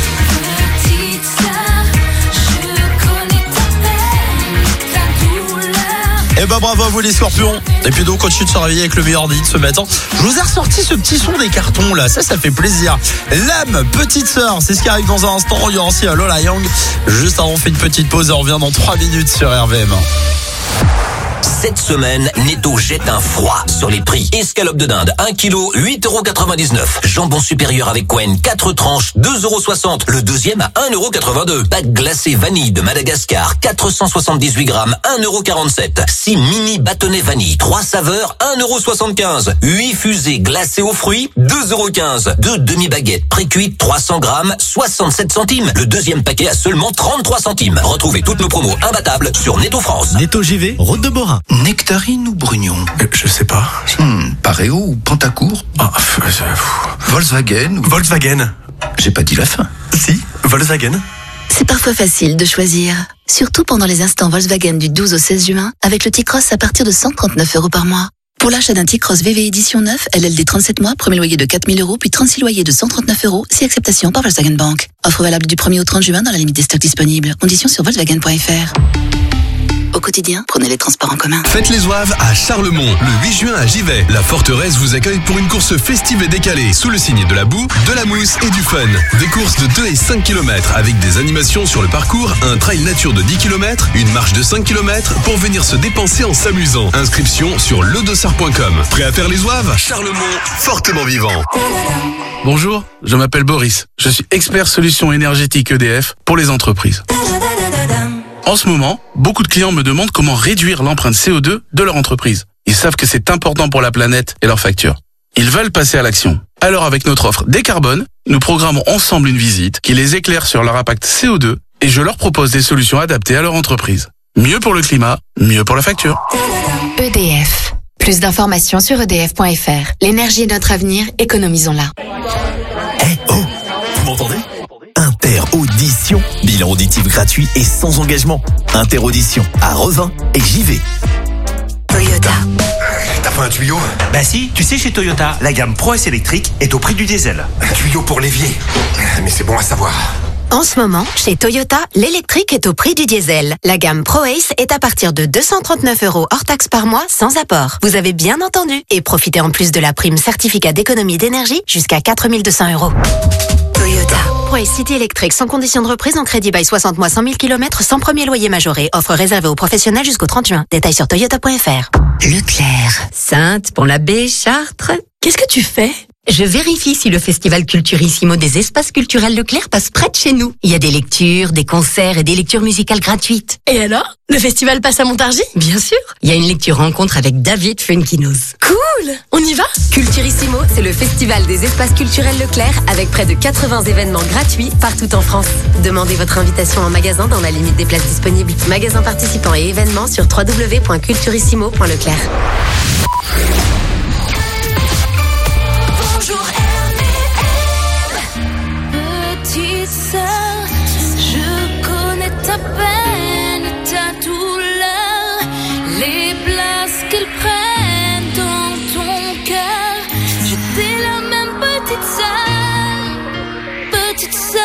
Et bah bravo à vous les Scorpions. Et puis donc continue de se réveiller avec le meilleur hit ce matin. Je vous ai ressorti ce petit son des cartons là, ça ça fait plaisir. L'âme, petite sœur, c'est ce qui arrive dans un instant. Il y aura aussi Lola Young. Juste avant on fait une petite pause et on revient dans trois minutes sur R V M. Cette semaine, Netto jette un froid sur les prix. Escalope de dinde, un kilo, huit euros quatre-vingt-dix-neuf. Jambon supérieur avec Cohen, quatre tranches, deux euros soixante. Le deuxième à un euro quatre-vingt-deux. Pâte glacée vanille de Madagascar, quatre cent soixante-dix-huit grammes, un euro quarante-sept. six mini bâtonnets vanille, trois saveurs, un euro soixante-quinze. huit fusées glacées aux fruits, deux euros quinze. deux demi-baguettes pré-cuites, trois cents grammes, soixante-sept centimes. Le deuxième paquet à seulement trente-trois centimes. Retrouvez toutes nos promos imbattables sur Netto France. Netto J V, route de Borin. Nectarine ou Brugnon? Euh, je sais pas. Hmm, Pareo ou Pantacourt? Ah, euh, euh, Volkswagen ou... Volkswagen. J'ai pas dit la fin. Si, Volkswagen. C'est parfois facile de choisir. Surtout pendant les instants Volkswagen du douze au seize juin, avec le T-Cross à partir de cent trente-neuf euros par mois. Pour l'achat d'un T-Cross V V édition neuf, L L D trente-sept mois, premier loyer de quatre mille euros, puis trente-six loyers de cent trente-neuf euros, si acceptation par Volkswagen Bank. Offre valable du premier au trente juin dans la limite des stocks disponibles. Conditions sur volkswagen point f r. Au quotidien, prenez les transports en commun. Faites les Zouaves à Charlemont, le huit juin à Givet. La forteresse vous accueille pour une course festive et décalée, sous le signe de la boue, de la mousse et du fun. Des courses de deux et cinq kilomètres avec des animations sur le parcours, un trail nature de dix kilomètres, une marche de cinq kilomètres pour venir se dépenser en s'amusant. Inscription sur ledossard point com. Prêt à faire les Zouaves? Charlemont, fortement vivant. Bonjour, je m'appelle Boris. Je suis expert solutions énergétiques E D F pour les entreprises. En ce moment, beaucoup de clients me demandent comment réduire l'empreinte C O deux de leur entreprise. Ils savent que c'est important pour la planète et leurs factures. Ils veulent passer à l'action. Alors avec notre offre Décarbone, nous programmons ensemble une visite qui les éclaire sur leur impact C O deux et je leur propose des solutions adaptées à leur entreprise. Mieux pour le climat, mieux pour la facture. E D F. Plus d'informations sur E D F point f r. L'énergie est notre avenir, économisons-la. Eh hey, oh, vous m'entendez? Interaudition. Bilan auditif gratuit et sans engagement. Interaudition à Revin et J V. Toyota. T'as pas un tuyau? Bah si, tu sais chez Toyota, la gamme Pro S électrique est au prix du diesel. Un tuyau pour l'évier. Mais c'est bon à savoir. En ce moment, chez Toyota, l'électrique est au prix du diesel. La gamme ProAce est à partir de deux cent trente-neuf euros hors taxe par mois, sans apport. Vous avez bien entendu. Et profitez en plus de la prime certificat d'économie d'énergie jusqu'à quatre mille deux cents euros. Toyota. ProAce City électrique sans condition de reprise en crédit by soixante mois, cent mille kilomètres sans premier loyer majoré. Offre réservée aux professionnels jusqu'au trente juin. Détails sur toyota point f r. Leclerc. Sainte, Pont-l'Abbé, Chartres. Qu'est-ce que tu fais? Je vérifie si le festival Culturissimo des espaces culturels Leclerc passe près de chez nous. Il y a des lectures, des concerts et des lectures musicales gratuites. Et alors? Le festival passe à Montargis? Bien sûr. Il y a une lecture rencontre avec David Funkinos. Cool! On y va? Culturissimo, c'est le festival des espaces culturels Leclerc avec près de quatre-vingts événements gratuits partout en France. Demandez votre invitation en magasin dans la limite des places disponibles. Magasins participants et événements sur w w w point culturissimo point leclerc. Petite sœur, je connais ta peine, ta douleur, les places qu'elles prennent dans ton cœur. J'étais la même petite sœur, petite sœur.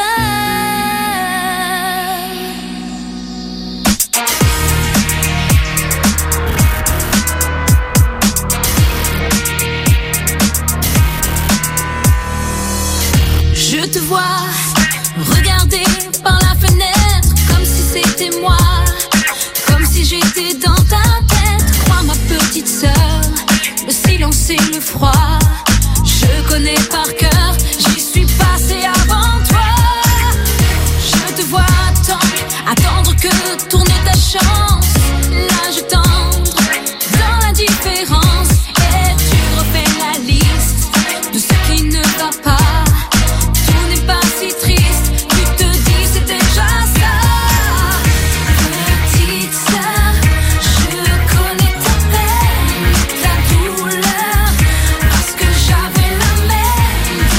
Je te vois regarder par la fenêtre comme si c'était moi, comme si j'étais dans ta tête. Crois ma petite sœur, le silence et le froid, je connais par cœur, j'y suis passée avant toi. Je te vois attendre, attendre que tourne ta chance, l'âge tendre dans l'indifférence, et tu refais la liste de ce qui ne va pas. Pas si triste, tu te dis c'est déjà ça. Petite sœur, je connais ta peine, ta douleur, parce que j'avais la même.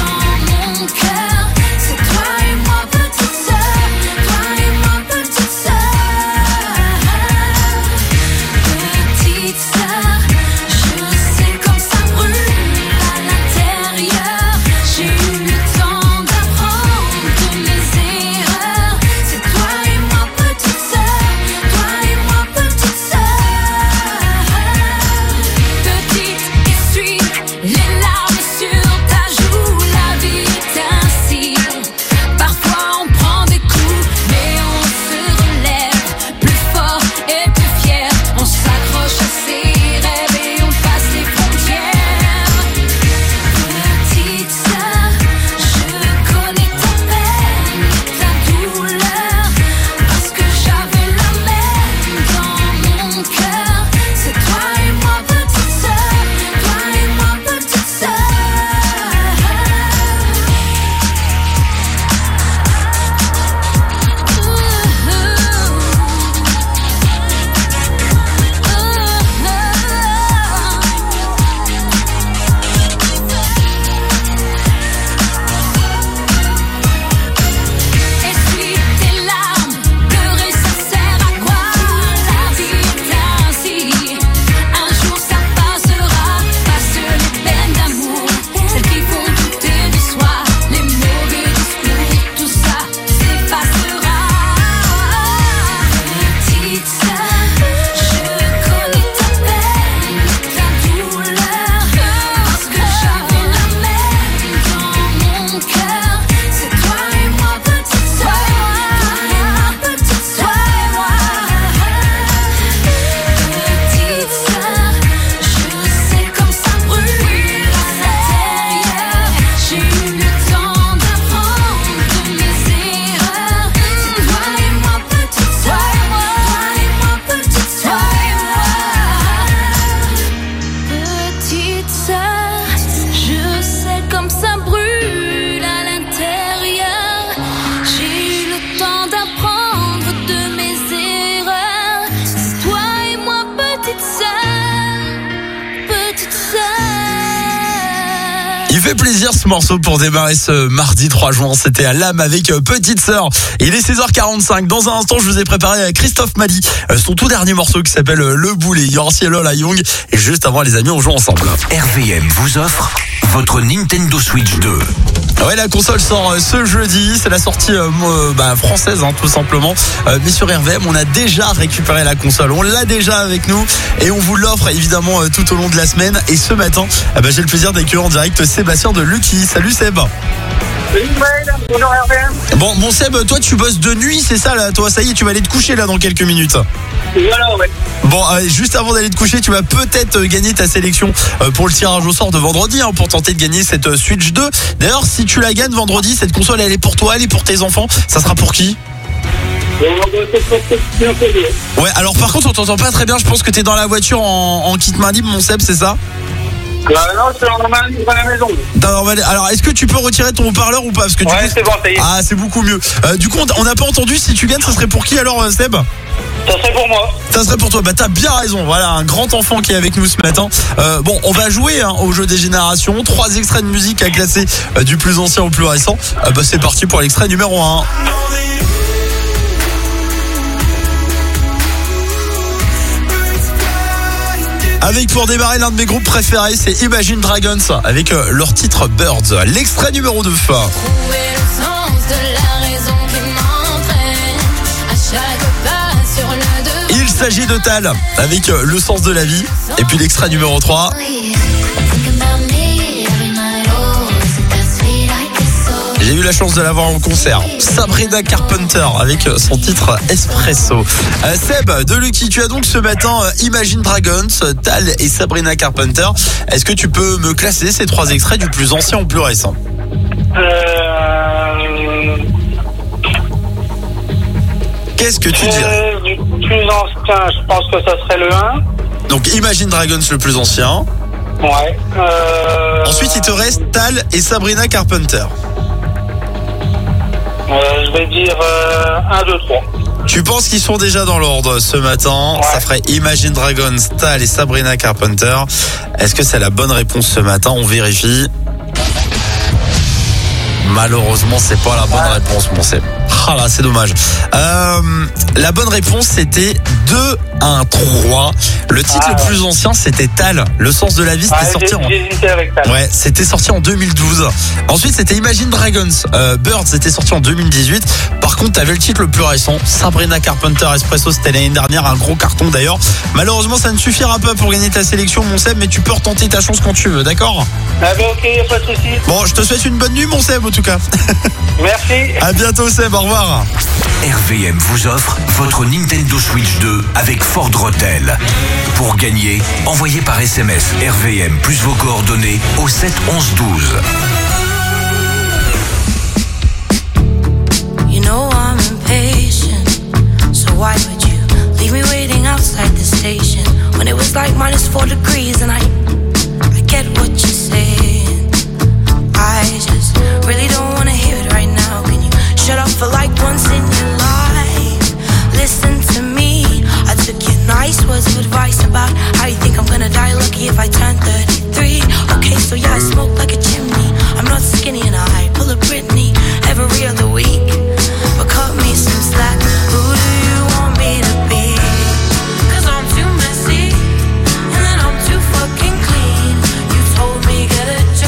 Il fait plaisir ce morceau pour démarrer ce mardi trois juin. C'était à l'âme avec Petite Sœur. Il est seize heures quarante-cinq. Dans un instant, je vous ai préparé Christophe Mali, son tout dernier morceau qui s'appelle Le Boulet. Il y aura Cielo La Young. Et juste avant, les amis, on joue ensemble. R V M vous offre votre Nintendo Switch deux. Ouais, la console sort ce jeudi. C'est la sortie euh, bah, française, hein, tout simplement. Euh, mais sur R V M, on a déjà récupéré la console. On l'a déjà avec nous et on vous l'offre évidemment euh, tout au long de la semaine. Et ce matin, euh, bah, j'ai le plaisir d'accueillir en direct Sébastien de Lucky. Salut Seb. Salut bonjour R V M. Bon, bon Seb, toi tu bosses de nuit, c'est ça là? Toi, ça y est, tu vas aller te coucher là dans quelques minutes. Voilà, ouais. Bon, euh, juste avant d'aller te coucher, tu vas peut-être euh, gagner ta sélection euh, pour le tirage au sort de vendredi, hein, pour tenter de gagner cette euh, Switch deux. D'ailleurs, si tu la gagnes vendredi, cette console, elle est pour toi, elle est pour tes enfants. Ça sera pour qui? Ouais, alors par contre, on t'entend pas très bien. Je pense que t'es dans la voiture en, en kit main libre, mon Seb, c'est ça? Euh, non, c'est dans ma dans la maison. Alors, est-ce que tu peux retirer ton haut-parleur ou pas? Parce que du ouais, coup, c'est bon, ça y est. Ah, c'est beaucoup mieux. Euh, du coup, on n'a pas entendu. Si tu gagnes, ça serait pour qui alors, Seb? Ça serait pour moi. Ça serait pour toi. Bah, t'as bien raison. Voilà, un grand enfant qui est avec nous ce matin. Euh, bon, on va jouer hein, au jeu des générations. Trois extraits de musique à classer euh, du plus ancien au plus récent. Euh, bah, c'est parti pour l'extrait numéro un. Avec pour démarrer l'un de mes groupes préférés, c'est Imagine Dragons avec euh, leur titre Birds. L'extrait numéro deux. Il s'agit de Tal avec euh, Le Sens de la Vie. Et puis l'extrait numéro trois. J'ai eu la chance de l'avoir en concert. Sabrina Carpenter avec son titre Espresso. Euh, Seb de Lucky, tu as donc ce matin euh, Imagine Dragons, Tal et Sabrina Carpenter. Est-ce que tu peux me classer ces trois extraits du plus ancien au plus récent? Euh... Qu'est-ce que tu dirais? euh, Du plus ancien, je pense que ça serait le un. Donc Imagine Dragons le plus ancien. Ouais. Euh... Ensuite il te reste Tal et Sabrina Carpenter. Euh, je vais dire euh, un, deux, trois. Tu penses qu'ils sont déjà dans l'ordre ce matin? Ouais. Ça ferait Imagine Dragons, Tal et Sabrina Carpenter. Est-ce que c'est la bonne réponse ce matin? On vérifie. Malheureusement, c'est pas la bonne ouais. réponse, mon Seb. Ah là, c'est dommage. Euh, la bonne réponse, c'était deux, un, trois. Le titre ah, le plus ancien, c'était Tal. Le Sens de la Vie, c'était ah, sorti en... avec Tal. Ouais, c'était sorti en deux mille douze. Ensuite, c'était Imagine Dragons. Euh, Birds, c'était sorti en deux mille dix-huit. Par contre, t'avais le titre le plus récent. Sabrina Carpenter Espresso, c'était l'année dernière. Un gros carton d'ailleurs. Malheureusement, ça ne suffira pas pour gagner ta sélection, mon Seb, mais tu peux retenter ta chance quand tu veux, d'accord? Ah bah ok, y'a pas de soucis. Bon, je te souhaite une bonne nuit, mon Seb, en tout cas. Merci. À bientôt, Seb. Au revoir. R V M vous offre votre Nintendo Switch deux avec Ford Rotel. Pour gagner, envoyez par S M S R V M plus vos coordonnées au sept onze douze. You know I'm impatient, so why would you leave me waiting outside the station when it was like minus four degrees and I, I get what you're saying. I just really don't want to hear it right now. Can you shut up for like once in your life? Listen to me. I took your nice words of advice about how you think I'm gonna die lucky if I turn thirty-three. Okay, so yeah, I smoke like a chimney. I'm not skinny and I pull a Britney every other week. But cut me some slack. Who do you want me to be? Cause I'm too messy and then I'm too fucking clean. You told me get a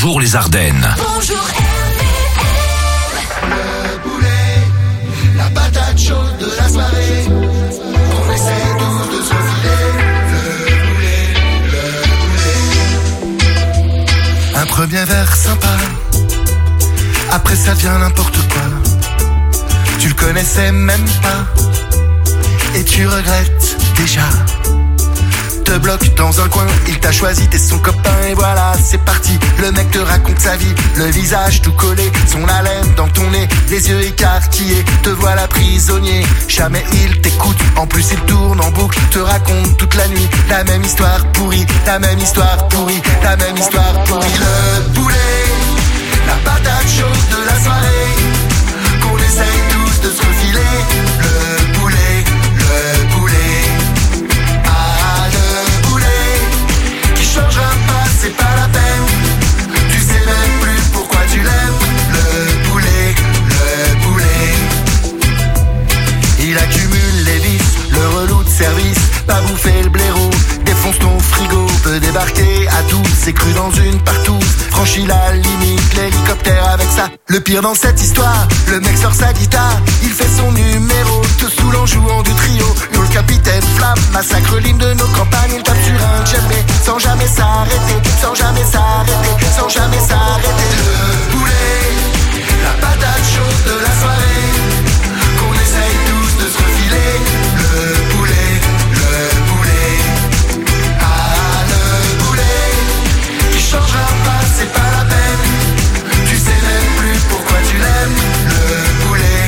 Bonjour les Ardennes. Bonjour le boulet, la patate chaude de la soirée. On essaie tous de se filer. Le boulet, le boulet. Un premier verre sympa, après ça vient n'importe quoi. Tu le connaissais même pas, et tu regrettes déjà. Te bloque dans un coin, il t'a choisi, t'es son copain et voilà, c'est parti. Le mec te raconte sa vie, le visage tout collé, son haleine dans ton nez, les yeux écarquillés, te voilà prisonnier. Jamais il t'écoute, en plus il tourne en boucle, te raconte toute la nuit la même histoire pourrie, la même histoire pourrie, la même histoire pourrie. Le boulet, la patate chaude de la soirée, qu'on essaye tous de se refiler. Le boulet, le boulet. Changera pas, c'est pas la peine. Tu sais même plus pourquoi tu l'aimes. Le boulet, le boulet. Il accumule les vices, le relou de service, pas bouffer le blaireau, défonce ton frigo, peut débarquer à tout, c'est cru dans une partout, franchit la limite, l'hélicoptère avec ça. Le pire dans cette histoire, le mec sort sa guitare, il fait son numéro, te saoule en jouant du trio. Nous le capitaine Flamme, massacre l'hymne de nos campagnes, il tape sur un djembé, sans jamais s'arrêter, sans jamais s'arrêter, sans jamais s'arrêter. Le boulet, la patate chaude de la soirée, qu'on essaye tous de se refiler. Le boulet, le boulet, ah le boulet, qui changera pas, c'est pas la peine. Tu sais même plus pourquoi tu l'aimes. Le boulet,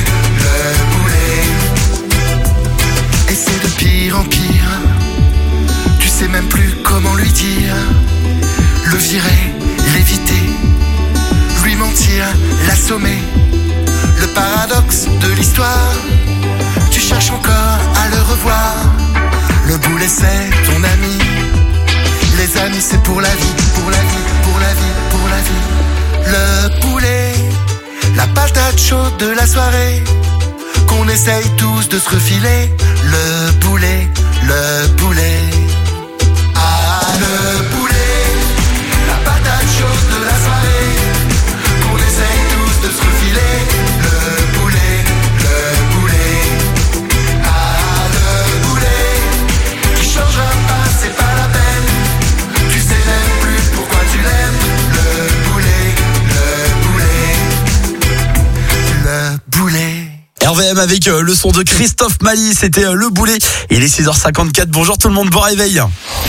le boulet, et c'est de pire en pire. Tu sais même plus comment lui dire. Le virer, l'éviter, lui mentir, l'assommer. Le paradoxe de l'histoire, tu cherches encore à le revoir. Le boulet c'est ton ami. Les amis c'est pour la vie, pour la vie, pour la vie, pour la vie. Le boulet, la patate chaude de la soirée, qu'on essaye tous de se refiler. Le boulet, le boulet. Ah le boulet, la patate chaude de la soirée, qu'on essaye tous de se refiler. Le boulet, le boulet. Ah le boulet, qui changera pas, c'est pas la peine. Tu sais même plus pourquoi tu l'aimes. Le boulet, le boulet. Le boulet. R V M avec euh, le son de Christophe Mali, c'était euh, le boulet. Il est six heures cinquante-quatre, bonjour tout le monde, bon réveil.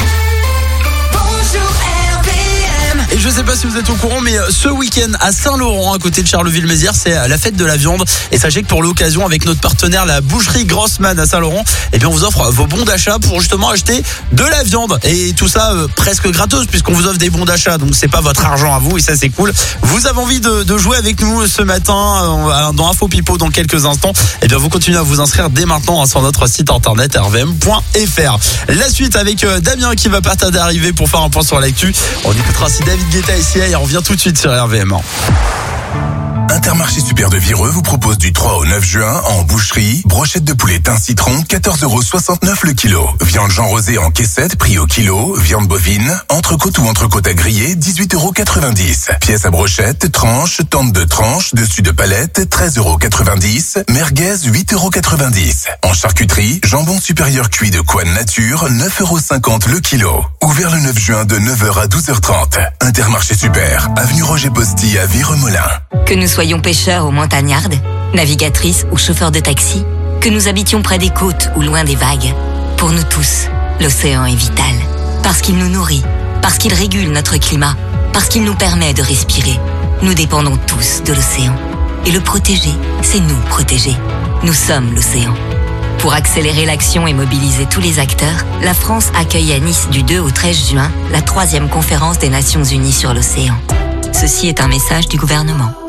Et je sais pas si vous êtes au courant, mais ce week-end à Saint-Laurent, à côté de Charleville-Mézières, c'est la fête de la viande. Et sachez que pour l'occasion, avec notre partenaire, la boucherie Grossman à Saint-Laurent, eh bien, on vous offre vos bons d'achat pour justement acheter de la viande. Et tout ça euh, presque gratos, puisqu'on vous offre des bons d'achat. Donc c'est pas votre argent à vous, et ça c'est cool. Vous avez envie de, de jouer avec nous ce matin euh, dans Info Pipo dans quelques instants. Eh bien, vous continuez à vous inscrire dès maintenant hein, sur notre site internet r v m point f r. La suite avec euh, Damien qui va pas tarder d'arriver pour faire un point sur l'actu. On écoutera si David Guetta ici et on revient tout de suite sur R V M. Intermarché Super de Vireux vous propose du trois au neuf juin en boucherie, brochette de poulet thym citron, quatorze euros soixante-neuf le kilo. Viande Jean Rosé en caissette, prix au kilo. Viande bovine, entrecôte ou entrecôte à griller, dix-huit euros quatre-vingt-dix. Pièce à brochette, tranche, tente de tranche, dessus de palette, treize euros quatre-vingt-dix. Merguez, huit euros quatre-vingt-dix. En charcuterie, jambon supérieur cuit de Coine Nature, neuf euros cinquante le kilo. Ouvert le neuf juin de neuf heures à douze heures trente. Intermarché Super, avenue Roger Posty à Vireux-Molin. Que nous soyons pêcheurs ou montagnardes, navigatrices ou chauffeurs de taxi, que nous habitions près des côtes ou loin des vagues, pour nous tous, l'océan est vital. Parce qu'il nous nourrit, parce qu'il régule notre climat, parce qu'il nous permet de respirer. Nous dépendons tous de l'océan. Et le protéger, c'est nous protéger. Nous sommes l'océan. Pour accélérer l'action et mobiliser tous les acteurs, la France accueille à Nice du deux au treize juin la troisième conférence des Nations Unies sur l'océan. Ceci est un message du gouvernement.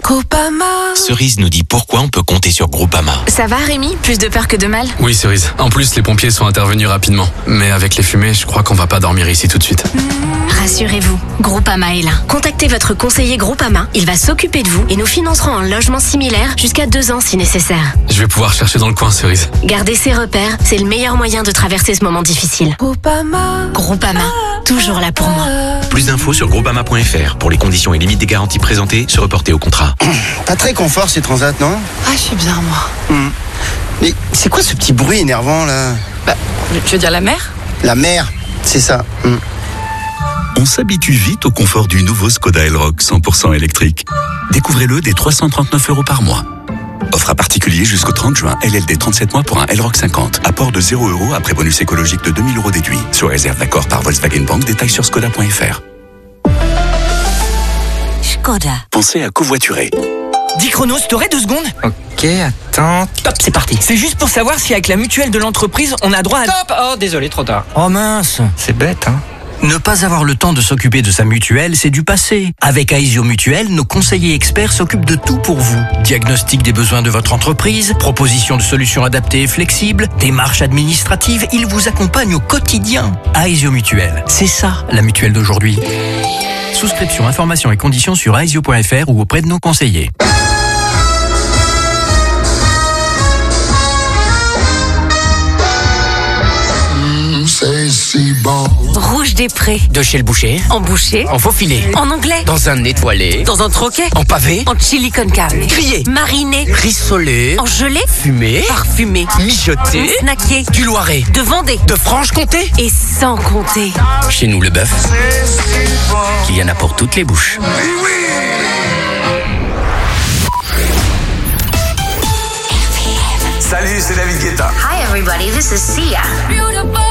Groupama. Cerise nous dit pourquoi on peut compter sur Groupama. Ça va Rémi? Plus de peur que de mal? Oui, Cerise. En plus, les pompiers sont intervenus rapidement. Mais avec les fumées, je crois qu'on va pas dormir ici tout de suite. Rassurez-vous, Groupama est là. Contactez votre conseiller Groupama, il va s'occuper de vous et nous financerons un logement similaire jusqu'à deux ans si nécessaire. Je vais pouvoir chercher dans le coin, Cerise. Garder ses repères, c'est le meilleur moyen de traverser ce moment difficile. Groupama. Groupama, toujours là pour moi. Plus d'infos sur groupama point f r. Pour les conditions et limites des garanties présentées, se reporter au contrat. Pas très confort ces transats, non? Ah, je suis bien, moi. Hmm. Mais c'est quoi ce petit bruit énervant là? Bah, tu veux dire la mer? La mer, c'est ça. Hmm. On s'habitue vite au confort du nouveau Skoda Elroq cent pour cent électrique. Découvrez-le dès trois cent trente-neuf euros par mois. Offre à particulier jusqu'au trente juin, L L D trente-sept mois pour un Elroq cinquante. Apport de zéro euros après bonus écologique de deux mille euros déduit. Sur réserve d'accord par Volkswagen Bank, détails sur skoda point f r. Skoda. Pensez à covoiturer. dix chronos, t'aurais deux secondes? Ok, attends. Top, c'est parti. C'est juste pour savoir si avec la mutuelle de l'entreprise, on a droit à... Stop! Oh, désolé, trop tard. Oh mince. C'est bête, hein? Ne pas avoir le temps de s'occuper de sa mutuelle, c'est du passé. Avec Aesio Mutuelle, nos conseillers experts s'occupent de tout pour vous. Diagnostic des besoins de votre entreprise, proposition de solutions adaptées et flexibles, démarches administratives, ils vous accompagnent au quotidien. Aesio Mutuelle, c'est ça, la mutuelle d'aujourd'hui. Souscription, informations et conditions sur aesio point f r ou auprès de nos conseillers. Rouge des Prés. De chez le boucher. En boucher. En faux filet. En anglais. Dans un étoilé. Dans un troquet. En pavé. En chili con carne. Grillé. Mariné. Rissolé. En gelée. Fumé. Parfumé. Mijoté. Snacké. Du Loiret. De Vendée. De Franche-Comté. Et sans compter. Chez nous, le bœuf. Qu'il y en a pour toutes les bouches. Salut, c'est David Guetta. Hi everybody, this is Sia. Beautiful.